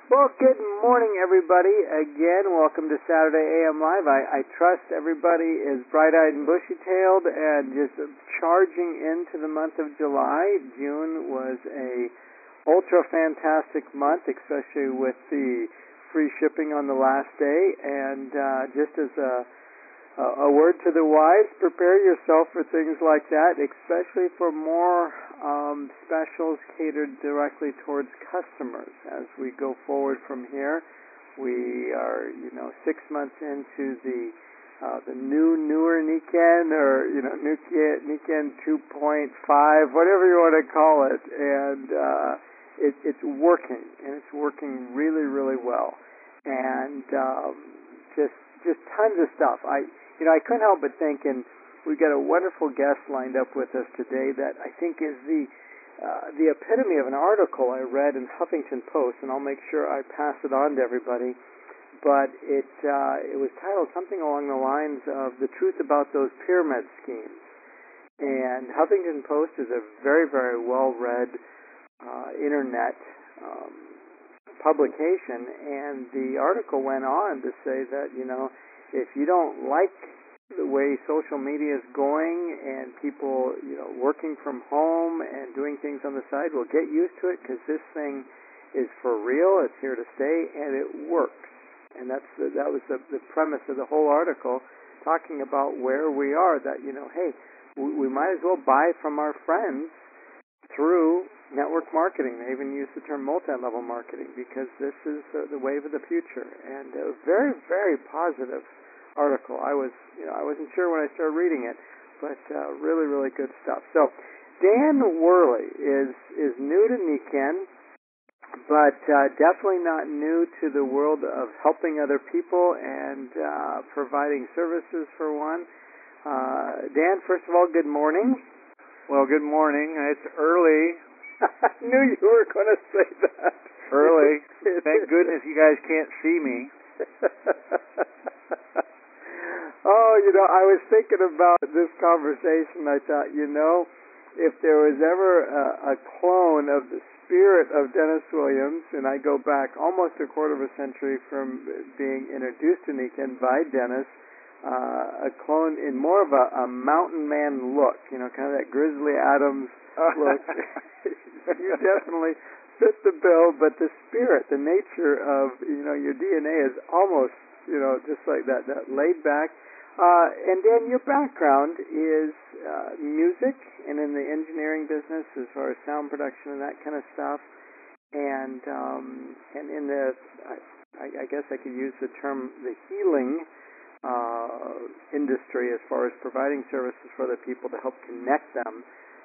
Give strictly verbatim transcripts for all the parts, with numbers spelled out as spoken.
Well, good morning, everybody. Again, welcome to Saturday A M Live. I, I trust everybody is bright-eyed and bushy-tailed and just charging into the month of July. June was a ultra-fantastic month, especially with the free shipping on the last day. And uh, just as a, a word to the wise, prepare yourself for things like that, especially for more um, specials catered directly towards customers. As we go forward from here, we are, you know, six months into the uh, the new, newer Nikken, or you know, Nikken, Nikken two point five, whatever you want to call it, and uh, it, it's working, and it's working really, really well, and um, just just tons of stuff. I, you know, I couldn't help but think, and we've got a wonderful guest lined up with us today that I think is the uh, the epitome of an article I read in Huffington Post, and I'll make sure I pass it on to everybody. But it uh, it was titled something along the lines of "The Truth About Those Pyramid Schemes." And Huffington Post is a very, very well-read uh, internet um, publication, and the article went on to say that, you know, if you don't like the way social media is going and people, you know, working from home and doing things on the side, well, get used to it, because this thing is for real. It's here to stay, and it works. And that's the, that was the, the premise of the whole article, talking about where we are. That, you know, hey, we, we might as well buy from our friends through network marketing. They even use the term multi-level marketing, because this is uh, the wave of the future. And a very, very positive article. I was, you know, I wasn't sure when I started reading it, but uh, really, really good stuff. So, Dan Worley is is new to Nikken, but uh, definitely not new to the world of helping other people and uh, providing services for one. Uh, Dan, first of all, good morning. Well, good morning. It's early. I knew you were going to say that. Early. Thank goodness you guys can't see me. Oh, you know, I was thinking about this conversation. I thought, you know, if there was ever a, a clone of the spirit of Dennis Williams, and I go back almost a quarter of a century from being introduced to Nikken by Dennis, uh, a clone in more of a, a mountain man look, you know, kind of that Grizzly Adams look. You definitely fit the bill, but the spirit, the nature of, you know, your D N A is almost, you know, just like that, that laid back. Uh, and then your background is uh, music and in the engineering business as far as sound production and that kind of stuff. And um, and in the, I, I guess I could use the term, the healing uh, industry, as far as providing services for other people to help connect them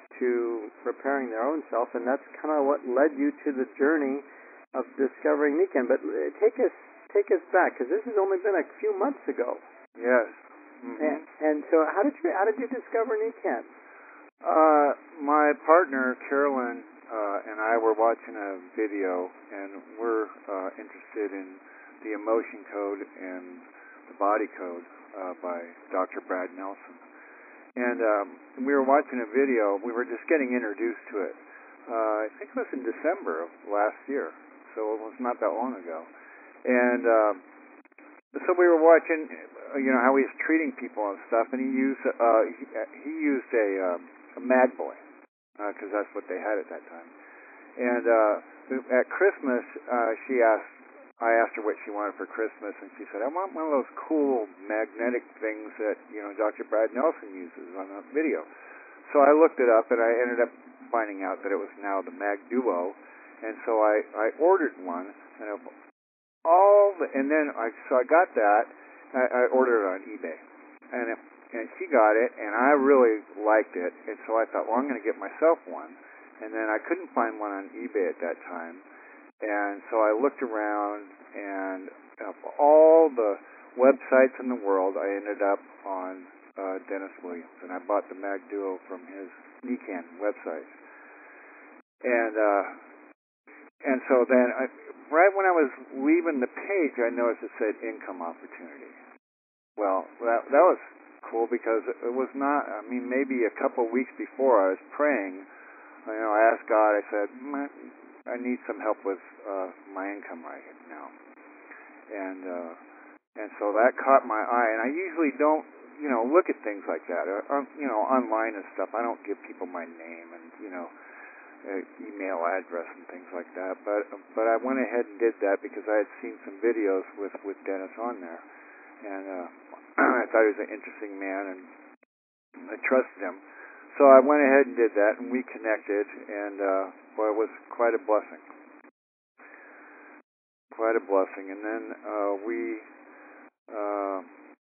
to repairing their own self. And that's kind of what led you to the journey of discovering Nikken. But take us take us back, because this has only been a few months ago. Yes. Mm-hmm. And, and so, how did you how did you discover Nikken? Uh, my partner Carolyn uh, and I were watching a video, and we're uh, interested in the emotion code and the body code uh, by Doctor Brad Nelson. And um, we were watching a video. We were just getting introduced to it. Uh, I think it was in December of last year, so it was not that long ago. And uh, so we were watching, you know, how he's treating people and stuff, and he used uh, he, he used a, um, a Mag Boy, because uh, that's what they had at that time. And uh, at Christmas, uh, she asked, I asked her what she wanted for Christmas, and she said, I want one of those cool magnetic things that, you know, Doctor Brad Nelson uses on the video. So I looked it up, and I ended up finding out that it was now the Mag Duo, and so I, I ordered one, and I, all the, and then I so I got that. I, I ordered it on eBay, and it, and she got it, and I really liked it, and so I thought, well, I'm going to get myself one, and then I couldn't find one on eBay at that time, and so I looked around, and of all the websites in the world, I ended up on uh, Dennis Williams, and I bought the Mag Duo from his Nikken website, and uh, and so then I. Right when I was leaving the page, I noticed it said income opportunity. Well, that that was cool, because it was not, I mean, maybe a couple of weeks before I was praying, you know, I asked God, I said, I need some help with uh, my income right now, and uh, and so that caught my eye. And I usually don't, you know, look at things like that, uh, um, you know, online and stuff. I don't give people my name and you know, uh, email address and things like that. But but I went ahead and did that because I had seen some videos with with Dennis on there, and uh, I thought he was an interesting man, and I trusted him. So I went ahead and did that, and we connected, and uh, boy, it was quite a blessing. Quite a blessing. And then uh, we, uh,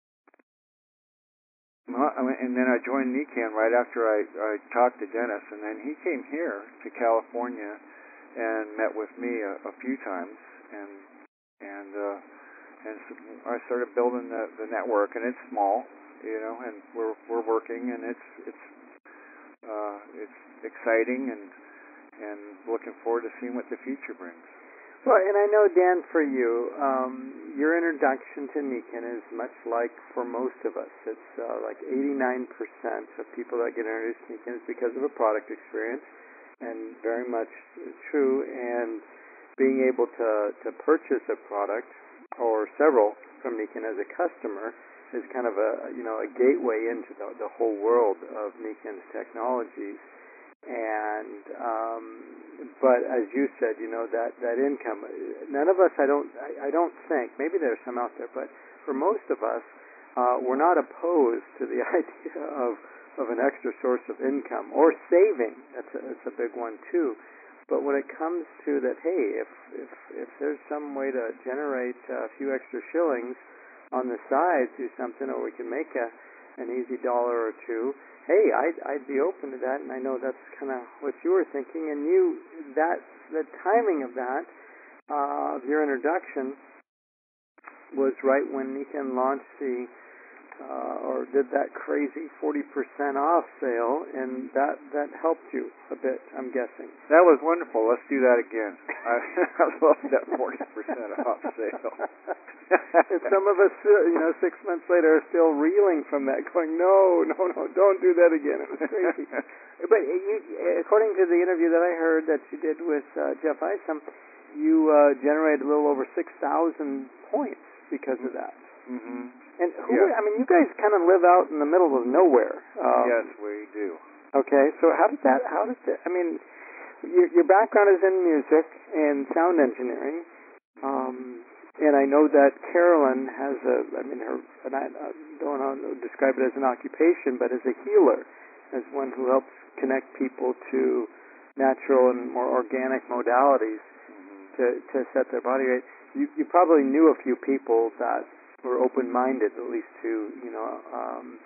and then I joined Nikan right after I, I talked to Dennis, and then he came here to California and met with me a, a few times, and and uh, and so I started building the, the network, and it's small, you know, and we're we're working, and it's it's. Uh, it's exciting, and and looking forward to seeing what the future brings. Well, and I know, Dan, for you, um, your introduction to Nikan is much like for most of us. It's uh, like eighty-nine percent of people that get introduced to Nikan is because of a product experience, and very much true. And being able to, to purchase a product or several from Nikan as a customer is kind of a, you know, a gateway into the, the whole world of Nikan's technologies. And um, but as you said, you know, that, that income, none of us, I don't I, I don't think, maybe there's some out there, but for most of us, uh, we're not opposed to the idea of of an extra source of income or saving. That's a, that's a big one too. But when it comes to that, hey, if if if there's some way to generate a few extra shillings on the side through something, or we can make a an easy dollar or two, hey, I'd I'd be open to that, and I know that's kind of what you were thinking. And you, that the timing of that, uh, of your introduction, was right when Nikan launched the uh, or did that crazy forty percent off sale, and that that helped you a bit, I'm guessing. That was wonderful. Let's do that again. I, I love that forty percent off sale. And some of us, you know, six months later are still reeling from that, going, no, no, no, don't do that again. It was crazy. But you, according to the interview that I heard that you did with uh, Jeff Isom, you uh, generated a little over six thousand points because of that. Mm-hmm. And who? Yes. I mean, you guys kind of live out in the middle of nowhere. Um, yes, we do. Okay, so how did that? How did that? I mean, your, your background is in music and sound engineering, um, and I know that Carolyn has a. I mean, her. And I, I don't want to describe it as an occupation, but as a healer, as one who helps connect people to natural and more organic modalities Mm-hmm. to to set their body right. You you probably knew a few people that were open-minded, at least to, you know, um,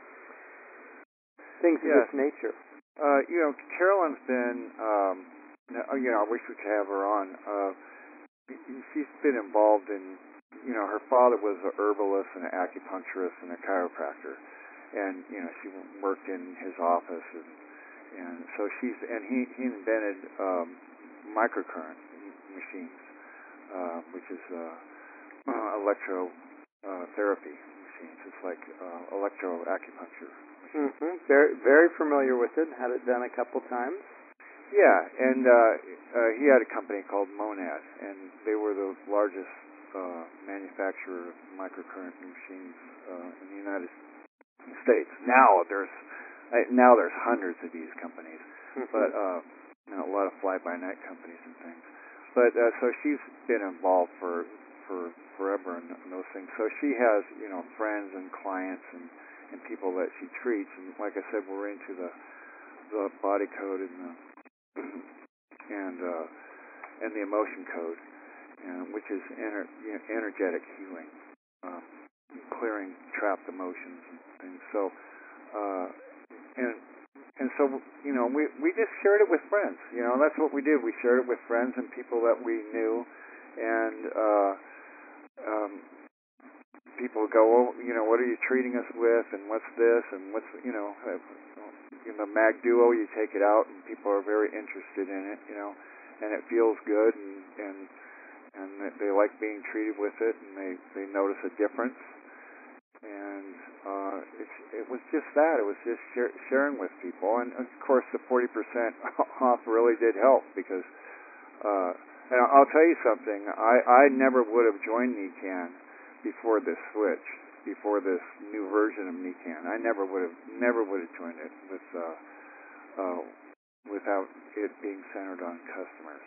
things of yes. this nature. Uh, you know, Carolyn's been, um, you know, I wish we could have her on. Uh, she's been involved in, you know, her father was a herbalist and an acupuncturist and a chiropractor, and you know, she worked in his office, and, and so she's, and he he invented um, microcurrent machines, uh, which is uh, uh, electro. Uh, therapy machines. It's like uh, electro acupuncture. Mm-hmm. Very, very familiar with it. Had it done a couple times. Yeah, and uh, uh, he had a company called Monad, and they were the largest uh, manufacturer of microcurrent machines uh, in the United States. Now there's uh, now there's hundreds of these companies, Mm-hmm. but uh, you know, a lot of fly-by-night companies and things. But uh, so she's been involved for for forever in those things. So she has, you know, friends and clients and, and people that she treats. And like I said, we're into the the body code and the and uh, and the emotion code, and which is ener, you know, energetic healing, um, clearing trapped emotions and things. So uh, and and so you know, we we just shared it with friends. You know, that's what we did. We shared it with friends and people that we knew, and. Uh, Um, people go, oh, you know, what are you treating us with, and what's this, and what's, you know, uh, in the Mag Duo, you take it out, and people are very interested in it, you know, and it feels good, and and and they like being treated with it, and they they notice a difference, and uh, it's it was just that, it was just share, sharing with people, and of course the forty percent off really did help because. Uh, And I'll tell you something. I I never would have joined Nican before this switch, before this new version of Nican. I never would have never would have joined it with uh, uh, without it being centered on customers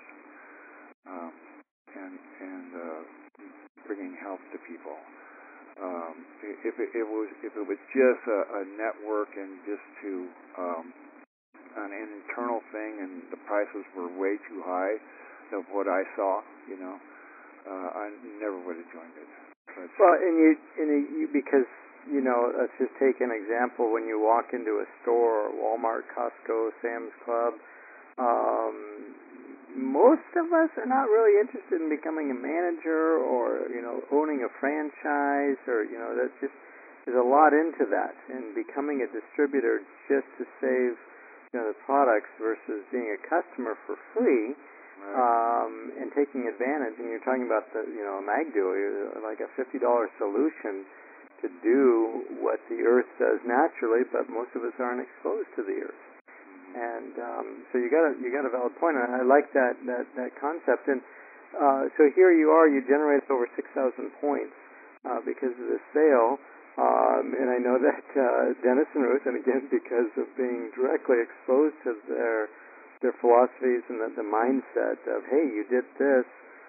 um, and and uh, bringing health to people. Um, if it, it was if it was just a, a network and just to um, an internal thing, and the prices were way too high of what I saw, you know, uh, I never would have joined it. But well, and you, and you, because, you know, let's just take an example. When you walk into a store, Walmart, Costco, Sam's Club, um, most of us are not really interested in becoming a manager or, you know, owning a franchise, or, you know, that's just, there's a lot into that. And becoming a distributor just to save, you know, the products versus being a customer for free, right. um, and taking advantage. And you're talking about the, you know, a Magduo, like a fifty dollar solution to do what the Earth does naturally, but most of us aren't exposed to the Earth. And um, so you got a you got a valid point, and I like that that, that concept. And uh, so here you are, you generated over six thousand points uh, because of this sale. Um, and I know that uh, Dennis and Ruth, and again because of being directly exposed to their their philosophies and the, the mindset of, hey, you did this,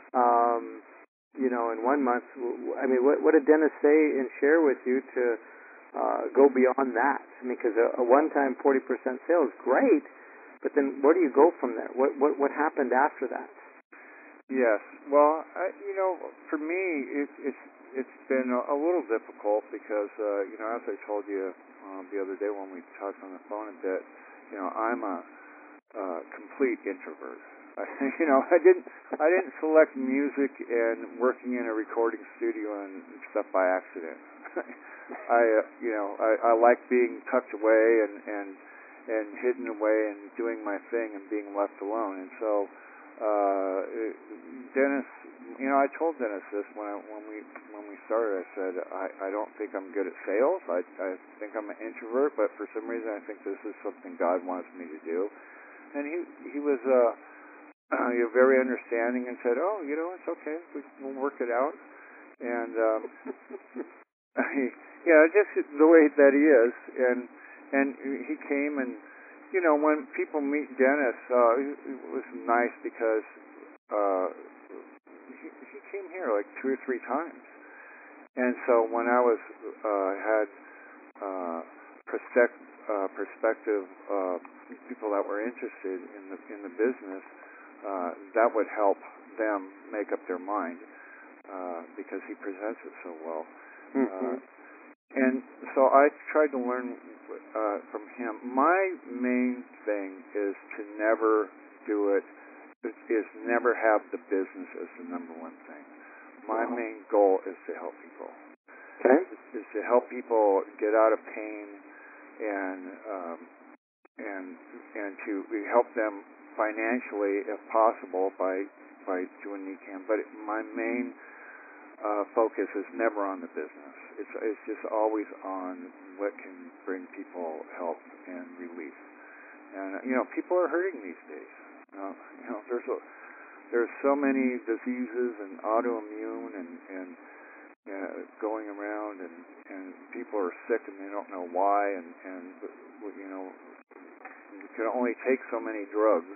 um, you know, in one month. I mean, what, what did Dennis say and share with you to uh, go beyond that? I mean, because a, a one-time forty percent sale is great, but then where do you go from there? What what what happened after that? Yes. Well, I, you know, for me, it, it's it's been a, a little difficult because, uh, you know, as I told you uh, the other day when we talked on the phone a bit, you know, I'm a uh, complete introvert. I, you know, I didn't I didn't select music and working in a recording studio and stuff by accident. I, uh, you know, I, I like being tucked away and and and hidden away and doing my thing and being left alone. And so, uh, Dennis, you know, I told Dennis this when I, when we when we started. I said I, I don't think I'm good at sales. I I think I'm an introvert, but for some reason I think this is something God wants me to do. And he he was uh, uh you know, very understanding and said, oh, you know, it's okay. We, we'll work it out. And um, he, yeah, just the way that he is. And and he came and, you know, when people meet Dennis, uh, it was nice because uh, he, he came here like two or three times. And so when I was uh, had uh, perspective, uh, perspective uh, people that were interested in the in the business, uh, that would help them make up their mind uh, because he presents it so well. Mm-hmm. Uh, and so I tried to learn uh, from him. My main thing is to never do it, is never have the business as the number one thing. My Wow. main goal is to help people. Okay. Is to help people get out of pain and um, and and to help them financially if possible by by doing Nican. But it, my main uh, focus is never on the business. It's it's just always on what can bring people help and relief. And you know, people are hurting these days. Uh, you know, there's a, there's so many diseases and autoimmune and and uh, going around, and and people are sick and they don't know why. And and you know, you can only take so many drugs.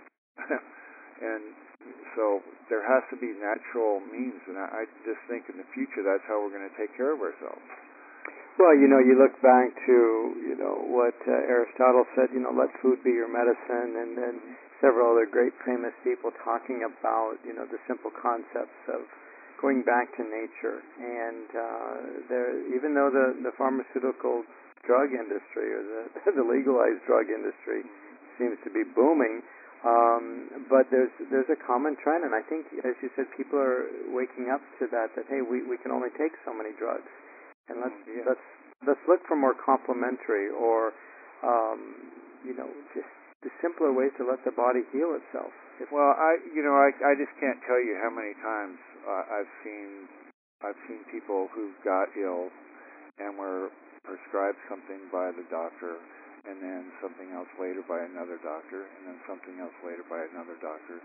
And so there has to be natural means, and I, I just think in the future that's how we're going to take care of ourselves. Well, you know, you look back to, you know, what uh, Aristotle said, you know, let food be your medicine, and then several other great famous people talking about, you know, the simple concepts of going back to nature. And uh, there, even though the, the pharmaceutical drug industry or the, the legalized drug industry seems to be booming, Um, but there's there's a common trend, and I think, as you said, people are waking up to that. That hey, we, we can only take so many drugs, and let's Yeah. let's let's look for more complementary or um, you know just the simpler ways to let the body heal itself. If Well, I you know I I just can't tell you how many times uh, I've seen I've seen people who got ill and were prescribed something by the doctor, and then something else later by another doctor, and then something else later by another doctor.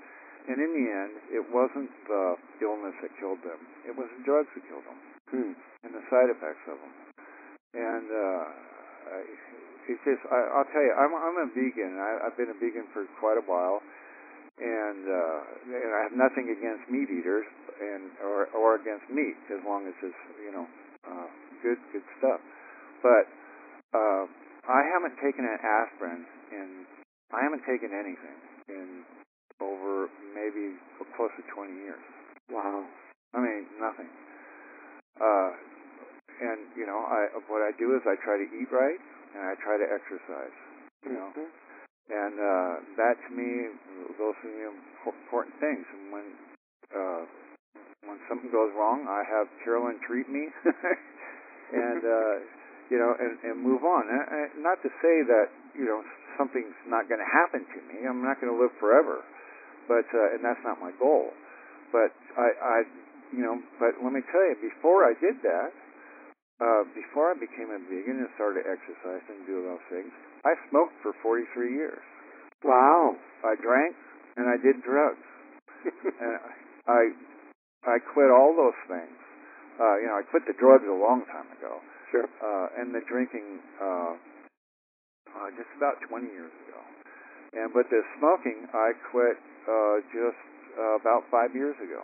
and in the end, it wasn't the illness that killed them. It was the drugs that killed them, Hmm. and the side effects of them. And uh, it's just, I, I'll tell you, I'm, I'm a vegan. I, I've been a vegan for quite a while, and, uh, and I have nothing against meat eaters, and or or against meat, as long as it's, you know, uh, good good stuff. But uh, I haven't taken an aspirin, and I haven't taken anything in over maybe close to twenty years. Wow. I mean, nothing. Uh, and, you know, I what I do is I try to eat right, and I try to exercise, you know. Mm-hmm. And uh, that, to me, those are the important things. And when uh, when something goes wrong, I have Carolyn treat me, and, uh, you know, and, and move on. And, and not to say that, you know, something's not going to happen to me. I'm not going to live forever. But uh, and that's not my goal. But I, I, you know, but let me tell you, before I did that, uh, before I became a vegan and started to exercise and do those things, I smoked for forty-three years. Wow. I drank and I did drugs, and I, I quit all those things. Uh, you know, I quit the drugs a long time ago. Sure. Uh, and the drinking, uh, uh, just about twenty years ago. And but the smoking, I quit uh, just uh, about five years ago.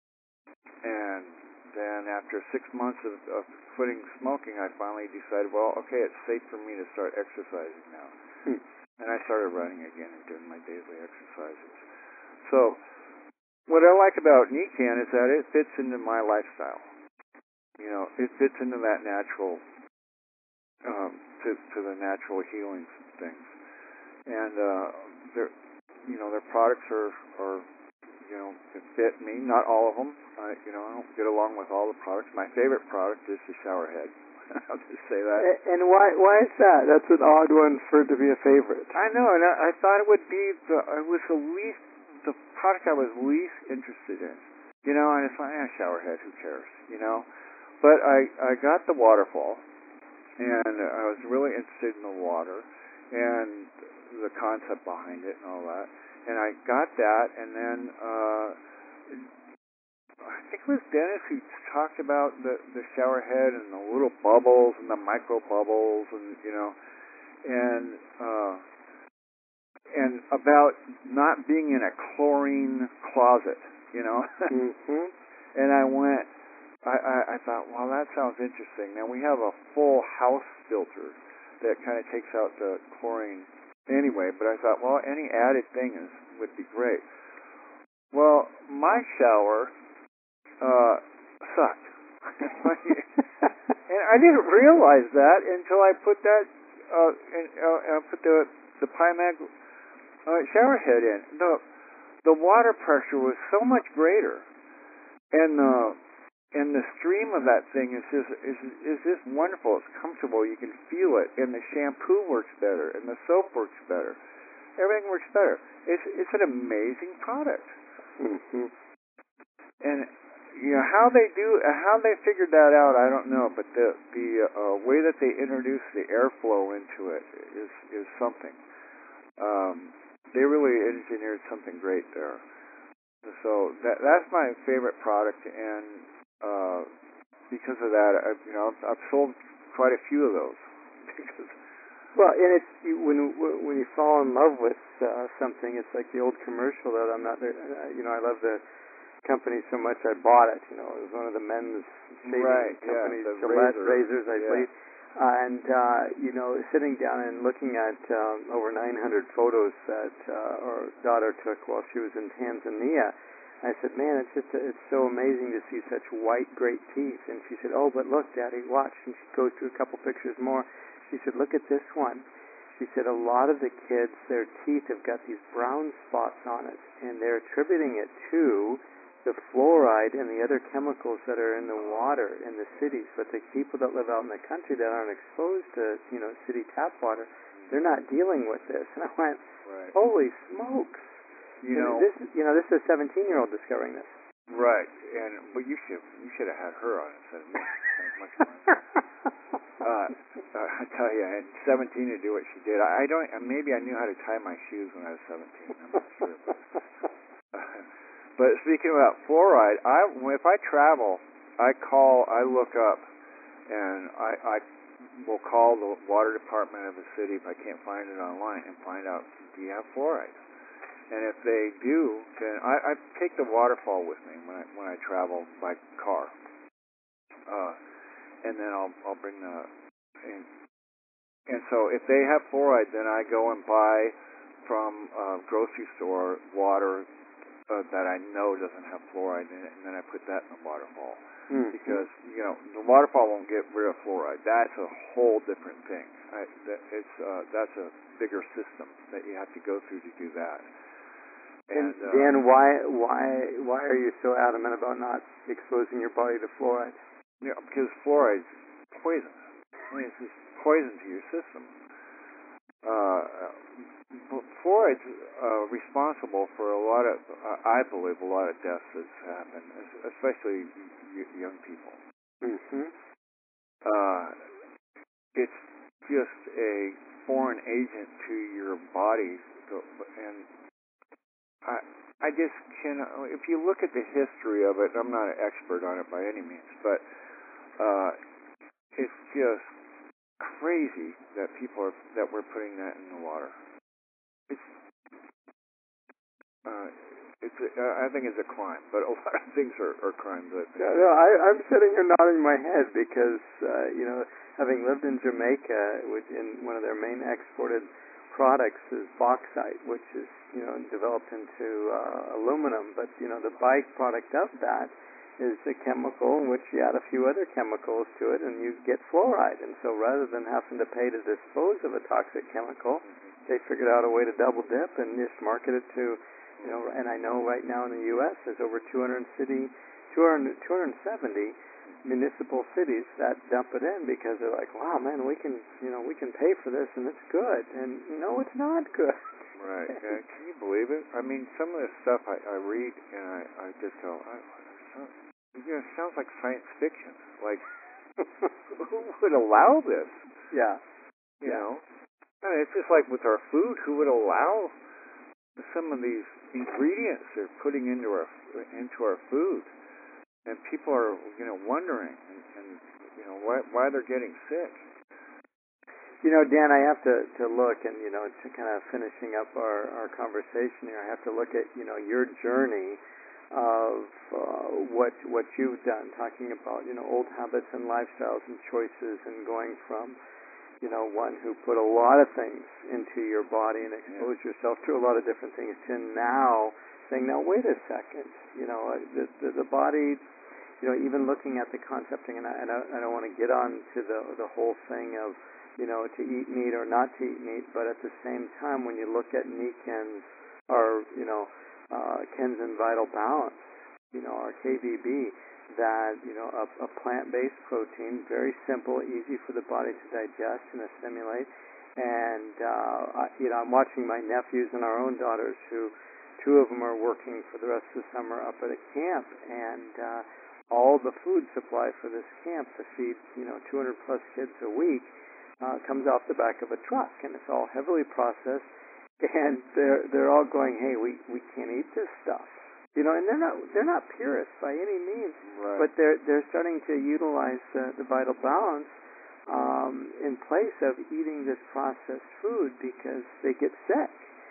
And then after six months of, of quitting smoking, I finally decided, well, okay, it's safe for me to start exercising now. Hmm. And I started running again and doing my daily exercises. So what I like about Nican is that it fits into my lifestyle. You know, it fits into that natural, um, to, to the natural healing things. And uh, their, you know, their products are, are, you know, fit me. Not all of them. I, you know, I don't get along with all the products. My favorite product is the shower head. I'll just say that. And why why is that? That's an odd one for it to be a favorite. I know, and I, I thought it would be the. It was the least, the product I was least interested in. You know, and it's like, eh, shower head. Who cares? You know. But I I got the waterfall, and I was really interested in the water, and the concept behind it and all that. And I got that, and then uh, I think it was Dennis who talked about the, the shower head and the little bubbles and the micro bubbles, and you know, and uh, and about not being in a chlorine closet, you know. Mm-hmm. And I went, I, I, I thought, well, that sounds interesting. Now we have a full house filter that kind of takes out the chlorine anyway, but I thought, well, any added thing is would be great. Well, my shower uh, sucked. And I didn't realize that until I put that, uh, in, uh, put the the Pymac uh, shower head in. The the water pressure was so much greater, and the and the stream of that thing is just is is just wonderful. It's comfortable. You can feel it, and the shampoo works better, and the soap works better. Everything works better. It's it's an amazing product. Mm-hmm. And you know how they do how they figured that out, I don't know. But the the uh, way that they introduce the airflow into it is is something. Um, they really engineered something great there. So that that's my favorite product, and uh, because of that, I, you know, I've, I've sold quite a few of those. Because Well, and it's you, when when you fall in love with uh, something, it's like the old commercial that I'm not, uh, you know, I love the company so much I bought it. You know, it was one of the men's shaving right, companies, yeah, the Gillette razor. razors, I yeah. believe. Uh, and uh, you know, sitting down and looking at um, over nine hundred photos that uh, our daughter took while she was in Tanzania, I said, "Man, it's just it's so amazing to see such white, great teeth." And she said, "Oh, but look, Daddy, watch." And she goes through a couple pictures more. She said, "Look at this one." She said, "A lot of the kids, their teeth have got these brown spots on it, and they're attributing it to the fluoride and the other chemicals that are in the water in the cities. But the people that live out in the country that aren't exposed to, you know, city tap water, they're not dealing with this." And I went, Right. "Holy smokes!" You and know, this, you know, this is a seventeen-year-old discovering this. right? And but you should you should have had her on instead of me. Much more. uh, uh, I tell you, at seventeen to do what she did, I, I don't. Maybe I knew how to tie my shoes when I was seventeen. I'm not sure. But, uh, But speaking about fluoride, I if I travel, I call, I look up, and I, I will call the water department of the city if I can't find it online and find out, do you have fluoride? And if they do, then I, I take the waterfall with me when I when I travel by car, uh, and then I'll I'll bring the and, and so if they have fluoride, then I go and buy from a grocery store water uh, that I know doesn't have fluoride in it, and then I put that in the waterfall. Mm-hmm. Because, you know, the waterfall won't get rid of fluoride. That's a whole different thing. I, that, it's uh, that's a bigger system that you have to go through to do that. And, and uh, Dan, why why why are you so adamant about not exposing your body to fluoride? Yeah, because fluoride's poison. I mean, it's just poison to your system. Uh, fluoride's uh, responsible for a lot of, uh, I believe, a lot of deaths that's happened, especially young people. Mm-hmm. Uh, it's just a foreign agent to your body, and I, I just can. If you look at the history of it, I'm not an expert on it by any means, but uh, it's just crazy that people are that we're putting that in the water. It's uh, It's a, I think it's a crime, but a lot of things are, are crimes. I think. No, no, I, I'm sitting here nodding my head because, uh, you know, having lived in Jamaica, which in one of their main exported products is bauxite, which is, you know, developed into uh, aluminum. But, you know, the byproduct of that is a chemical in which you add a few other chemicals to it and you get fluoride. And so rather than having to pay to dispose of a toxic chemical, mm-hmm. they figured out a way to double dip and just market it to... You know, and I know right now in the U S there's over two hundred city, two hundred, two hundred seventy municipal cities that dump it in because they're like, wow, man, we can, you know, we can pay for this and it's good. And no, it's not good. Right. Uh, can you believe it? I mean, some of the stuff I, I read and I, I just go, I, you know, it sounds like science fiction. Like, who would allow this? Yeah. You yeah. know? I mean, it's just like with our food. Who would allow some of these ingredients they're putting into our into our food, and people are, you know, wondering and, and you know why why they're getting sick. You know, Dan, I have to, to look and, you know, to kind of finishing up our, our conversation here, I have to look at, you know, your journey of uh, what what you've done, talking about, you know, old habits and lifestyles and choices, and going from, you know, one who put a lot of things into your body and exposed yeah. yourself to a lot of different things, to now saying, now wait a second, you know, the, the, the body, you know, even looking at the concepting, and I, and I, I don't want to get on to the, the whole thing of, you know, to eat meat or not to eat meat, but at the same time, when you look at Niken's, or, you know, uh, Kenzen Vital Balance, you know, our K V B, that, you know, a, a plant-based protein, very simple, easy for the body to digest and assimilate. And, uh, I, you know, I'm watching my nephews and our own daughters, who, two of them are working for the rest of the summer up at a camp, and uh, all the food supply for this camp to feed, you know, two hundred plus kids a week uh, comes off the back of a truck, and it's all heavily processed, and they're, they're all going, hey, we, we can't eat this stuff. You know, and they're not they're not purists by any means, right. but they're they're starting to utilize uh, the Vital Balance um, in place of eating this processed food because they get sick.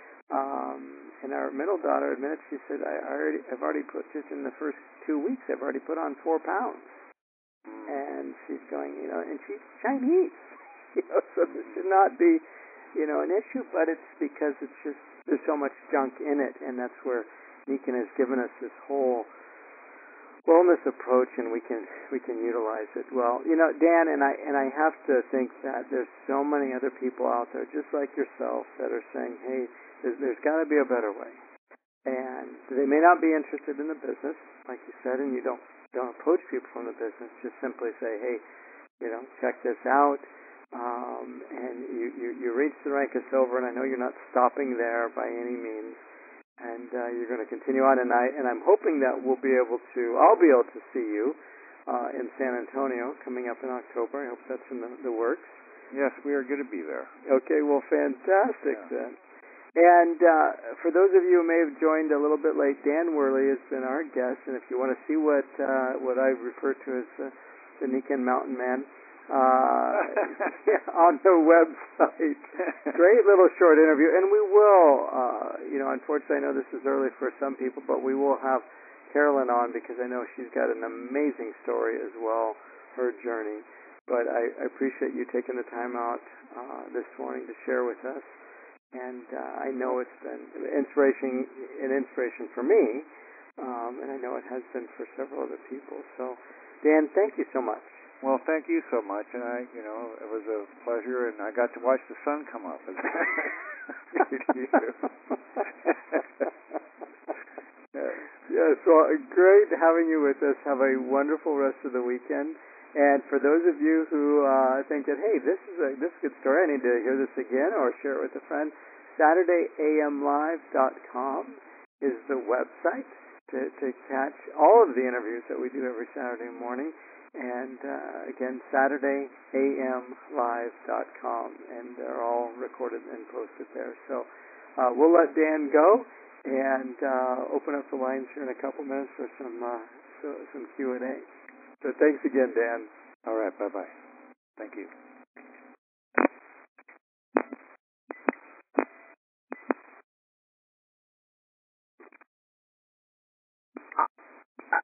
Um, and our middle daughter admitted, she said, I already I've already put just in the first two weeks I've already put on four pounds, mm. and she's going, you know, and she's Chinese, you know, so this should not be, you know, an issue, but it's because it's just there's so much junk in it, and that's where Niken has given us this whole wellness approach, and we can we can utilize it well. You know, Dan, and I and I have to think that there's so many other people out there, just like yourself, that are saying, hey, there's, there's got to be a better way. And they may not be interested in the business, like you said, and you don't don't approach people from the business. Just simply say, hey, you know, check this out. Um, and you, you, you reach the rank of silver, and I know you're not stopping there by any means. And uh, you're going to continue on, and I and I'm hoping that we'll be able to. I'll be able to see you uh, in San Antonio coming up in October. I hope that's in the, the works. Yes, we are going to be there. Okay, well, fantastic yeah. then. And uh, for those of you who may have joined a little bit late, Dan Worley has been our guest, and if you want to see what uh, what I refer to as the, the Nikan Mountain Man uh, on the website, great little short interview, and we will, uh, you know, unfortunately I know this is early for some people, but we will have Carolyn on because I know she's got an amazing story as well, her journey. But I, I appreciate you taking the time out uh, this morning to share with us. And uh, I know it's been inspiration, an inspiration for me, um, and I know it has been for several other people. So, Dan, thank you so much. Well, thank you so much, and I, you know, it was a pleasure, and I got to watch the sun come up. Yes, well, great having you with us. Have a wonderful rest of the weekend. And for those of you who uh, think that, hey, this is a this is a good story, I need to hear this again or share it with a friend, Saturday A M live dot com is the website to, to catch all of the interviews that we do every Saturday morning. And uh, again, Saturday A M live dot com, and they're all recorded and posted there. So uh, we'll let Dan go and uh, open up the lines here in a couple minutes for some uh, so, some Q and A. So thanks again, Dan. All right, bye-bye. Thank you.